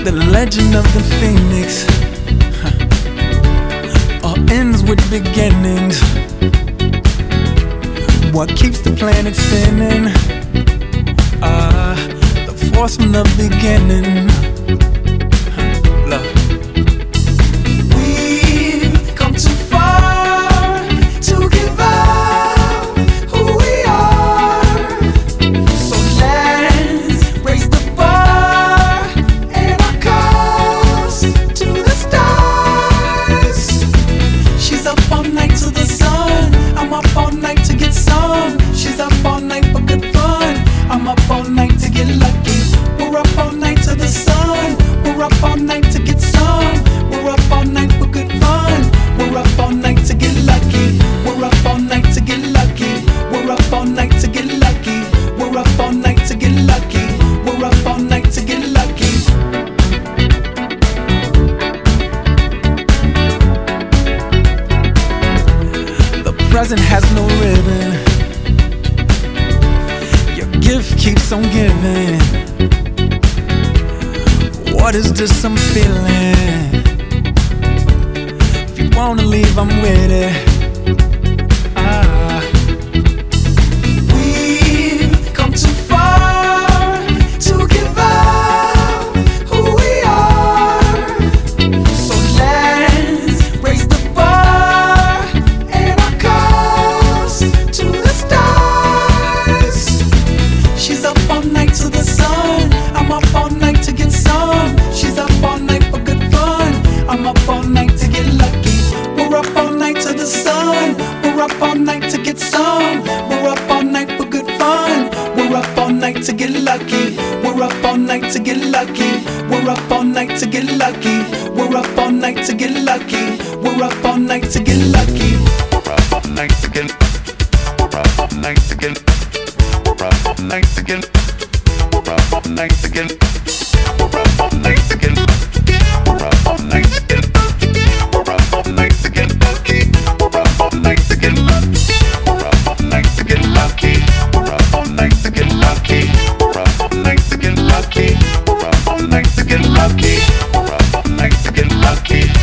The legend of the phoenix all ends with beginnings. What keeps the planet spinning? The force from the beginning. Love. We've come too far to give up who we are. So let's raise the bar and our cups to the stars. She's up all night to the sun. I'm up all night to get some. She's up all night for good fun. I'm up all night to get lucky. We're up all night to the sun. We're up all night to get some. We're up all night for good fun. We're up all night to get lucky. We're up all night to get lucky. We're up all night to get lucky. We're up all night to get lucky. We're up all night to get lucky. The present has no ribbon. Your gift keeps on giving. What is this I'm feeling? If you wanna leave, I'm with it. We've come too far to give up who we are. So let's raise the bar and our cups to the stars. She's up all night to the sun. I'm up all night to get some. She's up all night for good fun. I'm up all night to get lucky. We're up all night to the sun. We're up all night to get some. We're up all night for good fun. We're up all night to get lucky. We're up all night to get lucky. We're up all night to get lucky. We're up all night to get lucky. We're up all night to get lucky. We're up all night to get. We're up all night to get. We're up all night to get. We're up all night to get. We're up all night to get. We're up all night to get. We're up all night to get lucky. We're up all night to get lucky. We're up all night to get lucky. We're up all night to get lucky. We're up all night to get lucky. We're up all night to get lucky. We're up all night to get lucky.